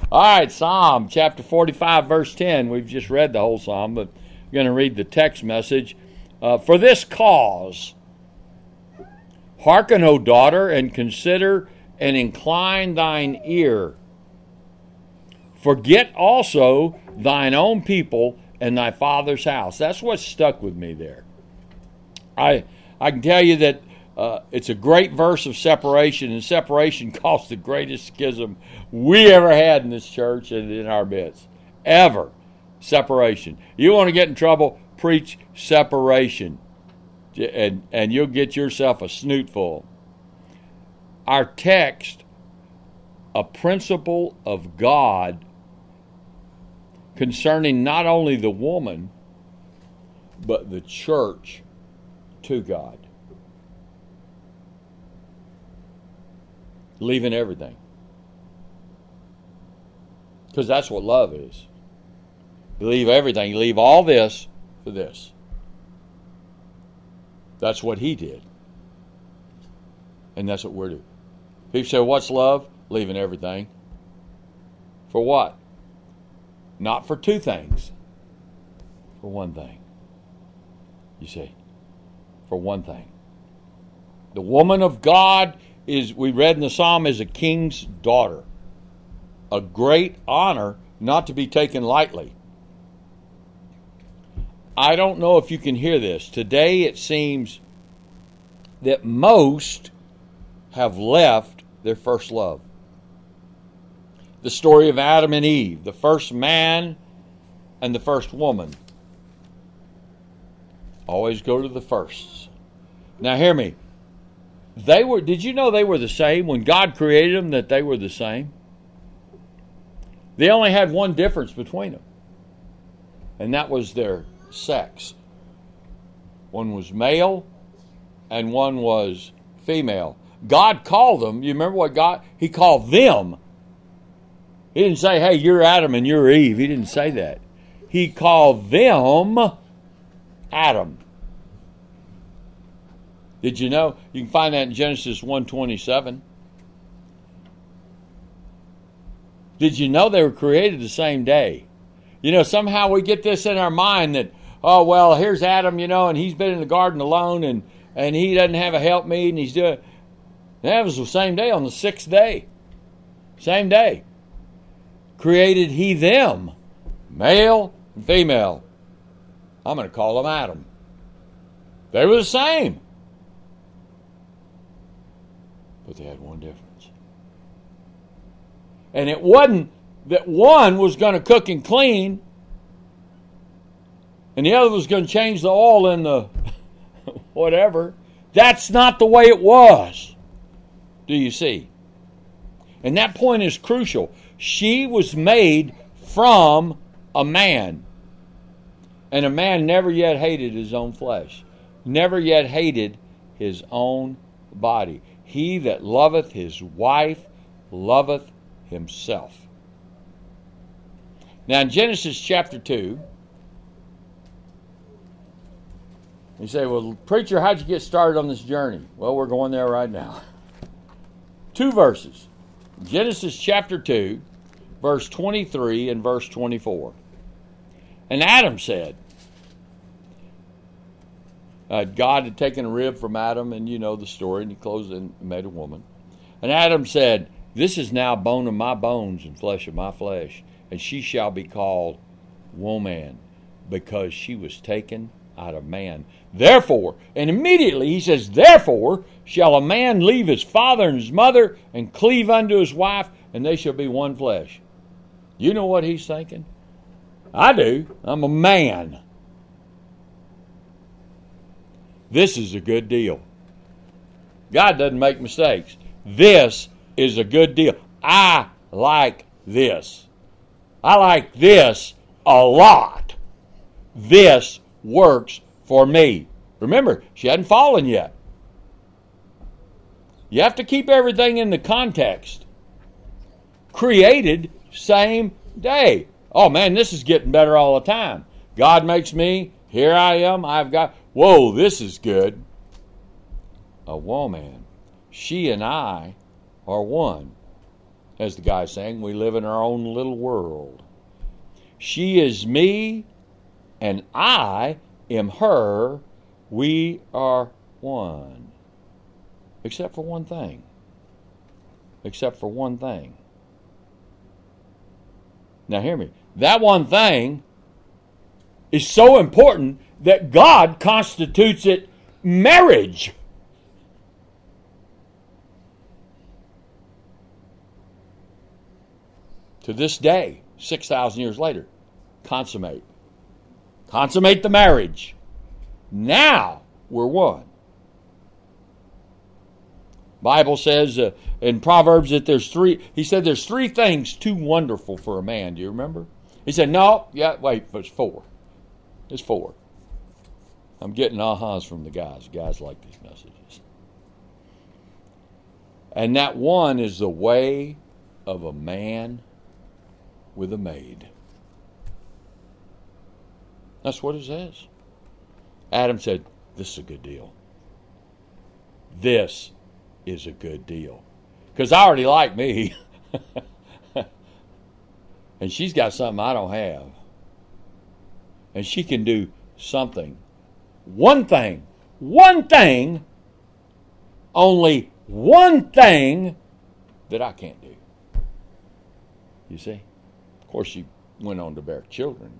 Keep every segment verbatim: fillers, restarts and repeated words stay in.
All right, Psalm chapter forty-five, verse ten. We've just read the whole psalm, but I'm going to read the text message. Uh, For this cause, hearken, O daughter, and consider and incline thine ear. Forget also thine own people and thy father's house. That's what stuck with me there. I I can tell you that uh, it's a great verse of separation, and separation caused the greatest schism we ever had in this church and in our midst. Ever. Separation. You want to get in trouble, preach separation, and, and you'll get yourself a snootful. Our text, a principle of God concerning not only the woman, but the church to God. Leaving everything. Because that's what love is. You leave everything. You leave all this for this. That's what he did. And that's what we're doing. People say, what's love? Leaving everything. For what? Not for two things. For one thing. You see. For one thing. The woman of God is, we read in the psalm, is a king's daughter. A great honor not to be taken lightly. I don't know if you can hear this. Today it seems that most have left their first love. The story of Adam and Eve, the first man and the first woman. Always go to the firsts. Now hear me. They were, did you know they were the same? When God created them, that they were the same? They only had one difference between them. And that was their sex. One was male and one was female. God called them, you remember what God, he called them. He didn't say, hey, you're Adam and you're Eve. He didn't say that. He called them Adam. Did you know? You can find that in Genesis one twenty-seven. Did you know they were created the same day? You know, somehow we get this in our mind that, oh, well, here's Adam, you know, and he's been in the garden alone, and, and he doesn't have a helpmeet, and he's doing... That was the same day, on the sixth day. Same day. Created he them, male and female. I'm going to call them Adam. They were the same. But they had one difference. And it wasn't that one was going to cook and clean and the other was going to change the oil in the whatever. That's not the way it was. Do you see? And that point is crucial. She was made from a man. And a man never yet hated his own flesh. Never yet hated his own body. He that loveth his wife loveth himself. Now in Genesis chapter two, you say, well, preacher, how'd you get started on this journey? Well, we're going there right now. Two verses. Genesis chapter two, verse twenty-three and verse twenty-four. And Adam said, uh, God had taken a rib from Adam, and you know the story, and he closed it and made a woman. And Adam said, this is now bone of my bones and flesh of my flesh, and she shall be called woman, because she was taken out of man. Therefore, and immediately he says, therefore shall a man leave his father and his mother and cleave unto his wife, and they shall be one flesh. You know what he's thinking? I do. I'm a man. This is a good deal. God doesn't make mistakes. This is a good deal. I like this. I like this a lot. This works for me. Remember, she hadn't fallen yet. You have to keep everything in the context. Created same day. Oh man, this is getting better all the time. God makes me. Here I am. I've got, whoa, this is good. A woman. She and I are one. as the guy sang. We live in our own little world. She is me, and I am her. We are one. Except for one thing. Except for one thing. Now hear me. That one thing is so important that God constitutes it marriage. To this day, six thousand years later, consummate. Consummate the marriage. Now we're one. Bible says uh, in Proverbs that there's three, he said there's three things too wonderful for a man. Do you remember? He said, no, yeah, wait, it's four. It's four. I'm getting ahas from the guys. Guys like these messages. And that one is the way of a man with a maid. That's what it says. Adam said, this is a good deal. This is a good deal. Because I already like me. And she's got something I don't have. And she can do something. One thing. One thing. Only one thing that I can't do. You see? Of course, she went on to bear children.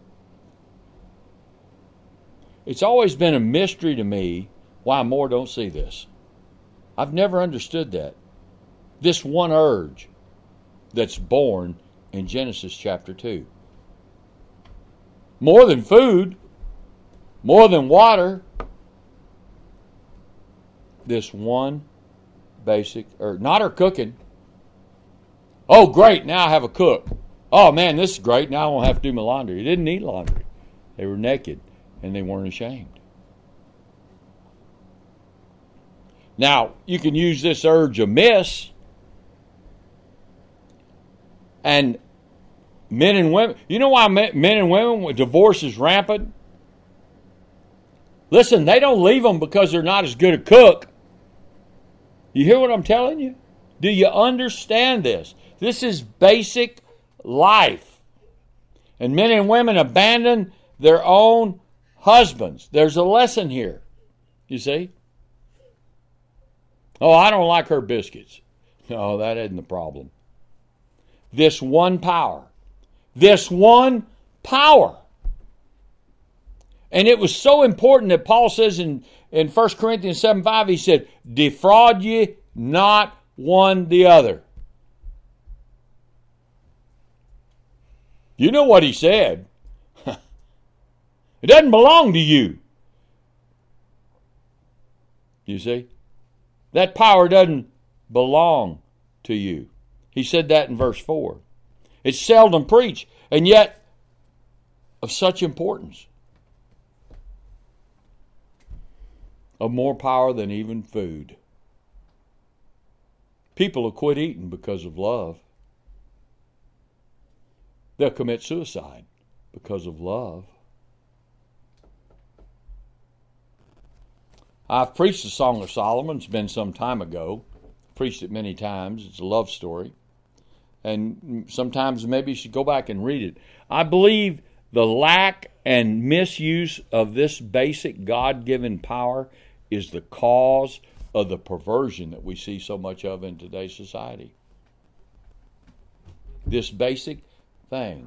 It's always been a mystery to me why more don't see this. I've never understood that. This one urge that's born in Genesis chapter two. More than food, more than water, this one basic urge. Not her cooking. Oh, great, now I have a cook. Oh, man, this is great, now I won't have to do my laundry. They didn't need laundry. They were naked, and they weren't ashamed. Now, you can use this urge amiss, and men and women, you know why men and women, divorce is rampant? Listen, they don't leave them because they're not as good a cook. You hear what I'm telling you? Do you understand this? This is basic life. And men and women abandon their own husbands. There's a lesson here, you see? Oh, I don't like her biscuits. No, that isn't the problem. This one power. This one power. And it was so important that Paul says in, in First Corinthians seven five, he said, defraud ye not one the other. You know what he said. It doesn't belong to you. You see? That power doesn't belong to you. He said that in verse four. It's seldom preached, and yet of such importance. Of more power than even food. People will quit eating because of love. They'll commit suicide because of love. I've preached the Song of Solomon. It's been some time ago. Preached it many times. It's a love story. And sometimes maybe you should go back and read it. I believe the lack and misuse of this basic God-given power is the cause of the perversion that we see so much of in today's society. This basic thing.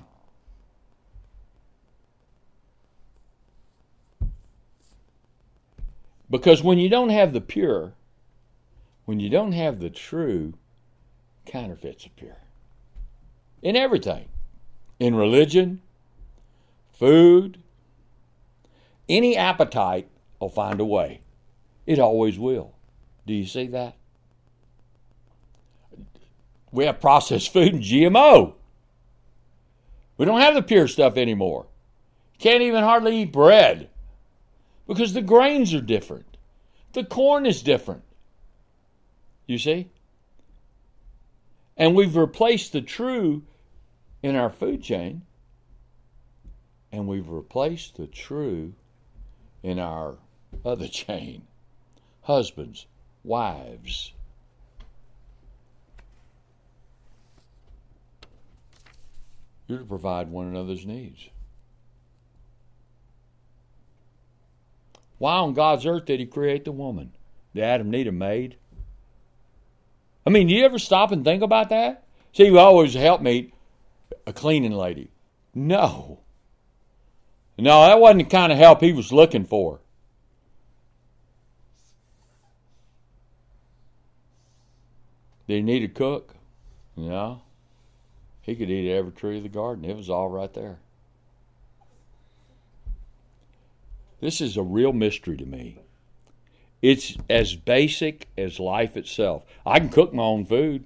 Because when you don't have the pure, when you don't have the true, counterfeits appear. In everything. In religion, food, any appetite will find a way. It always will. Do you see that? We have processed food and G M O. We don't have the pure stuff anymore. Can't even hardly eat bread. Because the grains are different. The corn is different. You see? And we've replaced the true in our food chain. And we've replaced the true in our other chain. Husbands, wives. You're to provide one another's needs. Why on God's earth did he create the woman? Did Adam need a maid? I mean, do you ever stop and think about that? See, you always help me, a cleaning lady. No. No, that wasn't the kind of help he was looking for. Did he need a cook? No. He could eat every tree of the garden. It was all right there. This is a real mystery to me. It's as basic as life itself. I can cook my own food.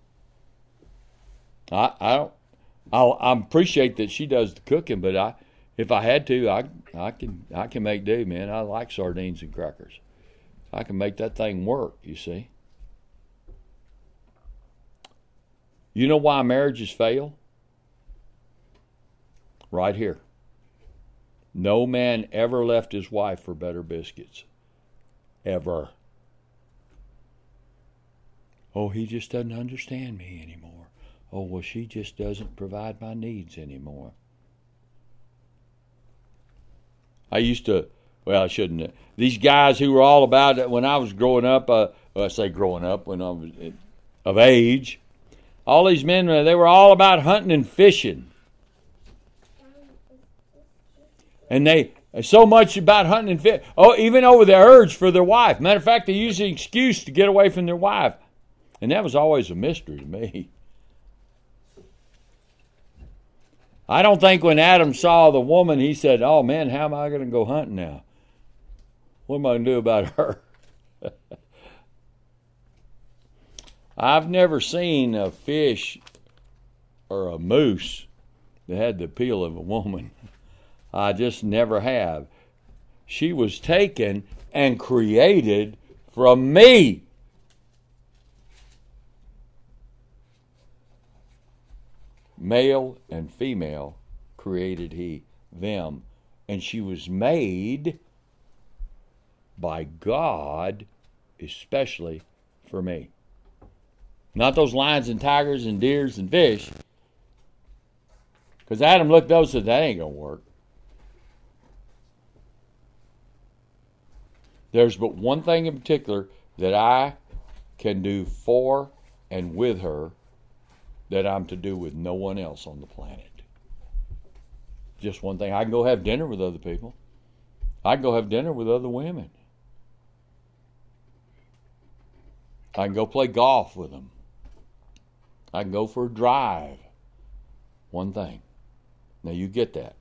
I I don't. I'll, I appreciate that she does the cooking, but I, if I had to, I I can I can make do, man. I like sardines and crackers. I can make that thing work. You see. You know why marriages fail? Right here. No man ever left his wife for better biscuits. Ever. Oh, he just doesn't understand me anymore. Oh, well, she just doesn't provide my needs anymore. I used to, well, I shouldn't. These guys who were all about it when I was growing up, uh, well, I say growing up, when I was of age, all these men, they were all about hunting and fishing. And they, so much about hunting and fishing. Oh, even over the urge for their wife. Matter of fact, they used an excuse to get away from their wife. And that was always a mystery to me. I don't think when Adam saw the woman, he said, oh man, how am I going to go hunting now? What am I going to do about her? I've never seen a fish or a moose that had the appeal of a woman. I just never have. She was taken and created from me. Male and female created he them, and she was made by God especially for me. Not those lions and tigers and deers and fish. Because Adam looked at those and said, that ain't going to work. There's but one thing in particular that I can do for and with her that I'm to do with no one else on the planet. Just one thing. I can go have dinner with other people. I can go have dinner with other women. I can go play golf with them. I can go for a drive. One thing. Now you get that.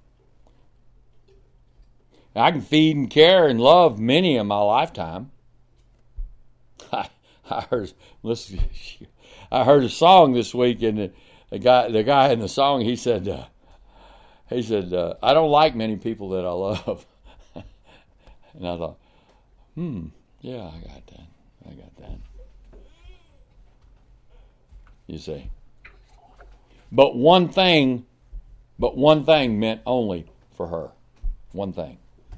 I can feed and care and love many in my lifetime. I, I heard listen, I heard a song this week, and the, the guy the guy in the song he said uh, he said uh, I don't like many people that I love. And I thought, hmm, yeah, I got that. I got that. You see. But one thing, but one thing meant only for her. One thing.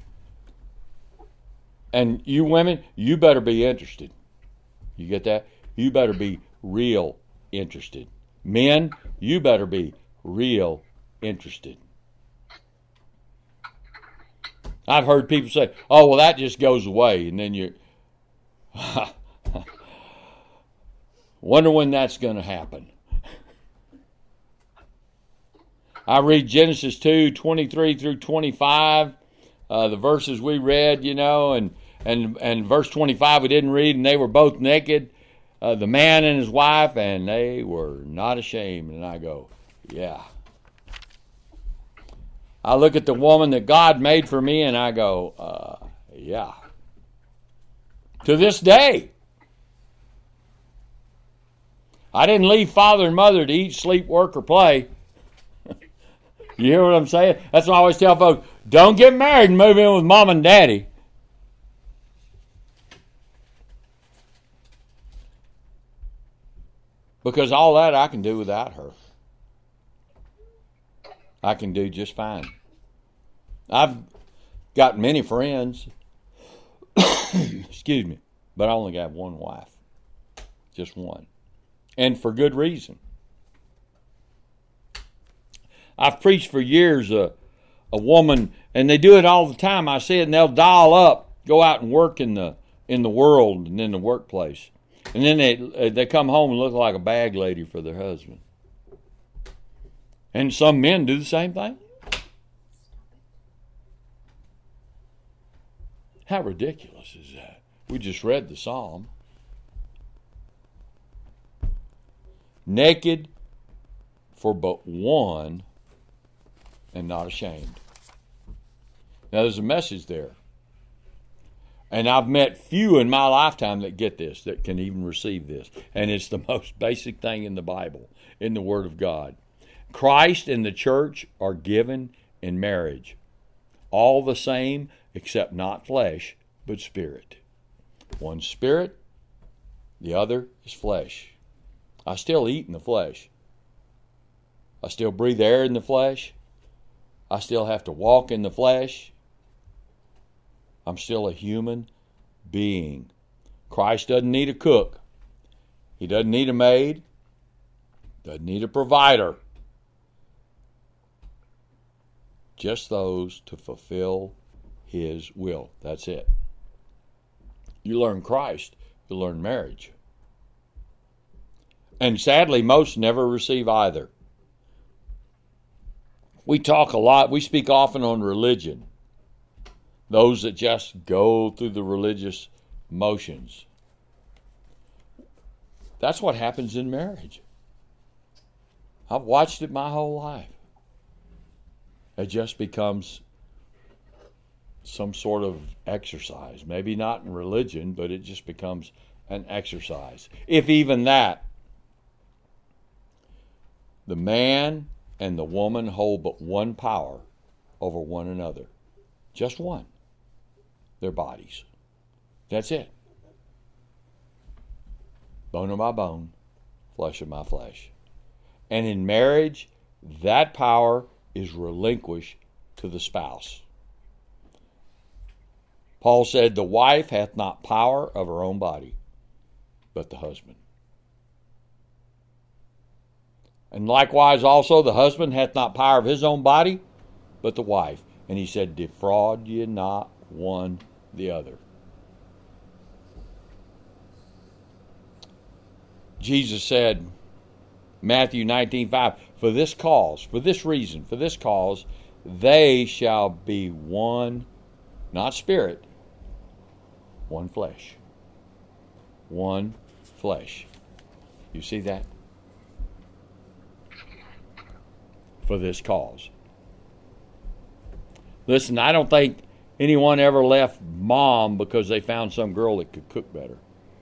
And you women, you better be interested. You get that? You better be real interested. Men, you better be real interested. I've heard people say, oh, well, that just goes away. And then you wonder when that's going to happen. I read Genesis two, twenty-three through twenty-five, uh, the verses we read, you know, and, and, and verse twenty-five we didn't read, and they were both naked, uh, the man and his wife, and they were not ashamed. And I go, yeah. I look at the woman that God made for me, and I go, uh, yeah. To this day, I didn't leave father and mother to eat, sleep, work, or play. You hear what I'm saying? That's why I always tell folks, don't get married and move in with mom and daddy. Because all that I can do without her. I can do just fine. I've got many friends. Excuse me. But I only got one wife. Just one. And for good reason. I've preached for years a, a woman, and they do it all the time. I see it, and they'll dial up, go out and work in the in the world and in the workplace. And then they they come home and look like a bag lady for their husband. And some men do the same thing. How ridiculous is that? We just read the psalm. Naked for but one and not ashamed. Now there's a message there. And I've met few in my lifetime that get this, that can even receive this. And it's the most basic thing in the Bible, in the Word of God. Christ and the church are given in marriage. All the same, except not flesh, but spirit. One spirit, the other is flesh. I still eat in the flesh. I still breathe air in the flesh. I still have to walk in the flesh. I'm still a human being. Christ doesn't need a cook. He doesn't need a maid. Doesn't need a provider. Just those to fulfill His will. That's it. You learn Christ, you learn marriage. And sadly, most never receive either. We talk a lot, we speak often on religion. Those that just go through the religious motions. That's what happens in marriage. I've watched it my whole life. It just becomes some sort of exercise. Maybe not in religion, but it just becomes an exercise. If even that. The man and the woman hold but one power over one another. Just one. Their bodies. That's it. Bone of my bone, flesh of my flesh. And in marriage, that power is relinquished to the spouse. Paul said, the wife hath not power of her own body, but the husband. And likewise also the husband hath not power of his own body, but the wife. And he said, defraud ye not one the other. Jesus said, Matthew nineteen five, for this cause, for this reason, for this cause, they shall be one, not spirit, one flesh. One flesh. You see that? For this cause. Listen, I don't think anyone ever left mom because they found some girl that could cook better.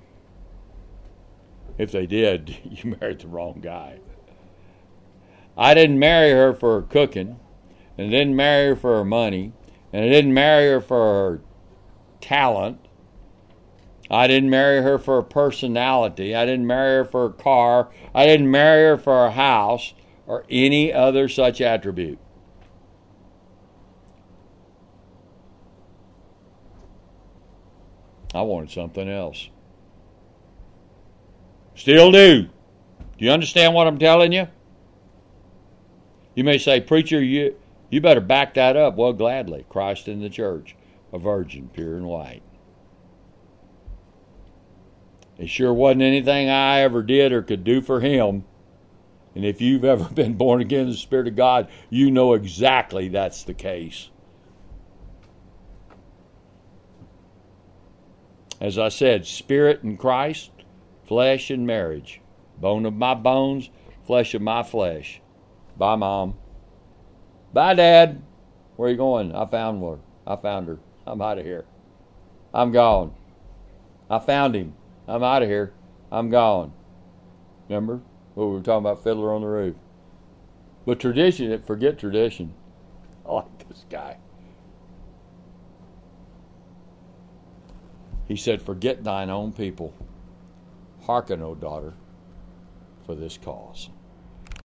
If they did, you married the wrong guy. I didn't marry her for her cooking, and I didn't marry her for her money, and I didn't marry her for her talent. I didn't marry her for her personality. I didn't marry her for her car. I didn't marry her for her house or any other such attribute. I wanted something else. Still do. Do you understand what I'm telling you? You may say, preacher, you, you better back that up. Well, gladly. Christ in the church, a virgin, pure and white. It sure wasn't anything I ever did or could do for him. And if you've ever been born again in the Spirit of God, you know exactly that's the case. As I said, spirit in Christ, flesh in marriage. Bone of my bones, flesh of my flesh. Bye, Mom. Bye, Dad. Where are you going? I found her. I found her. I'm out of here. I'm gone. I found him. I'm out of here. I'm gone. Remember? What we were talking about, Fiddler on the Roof. But tradition, forget tradition. I like this guy. He said, forget thine own people. Hearken, O daughter, for this cause.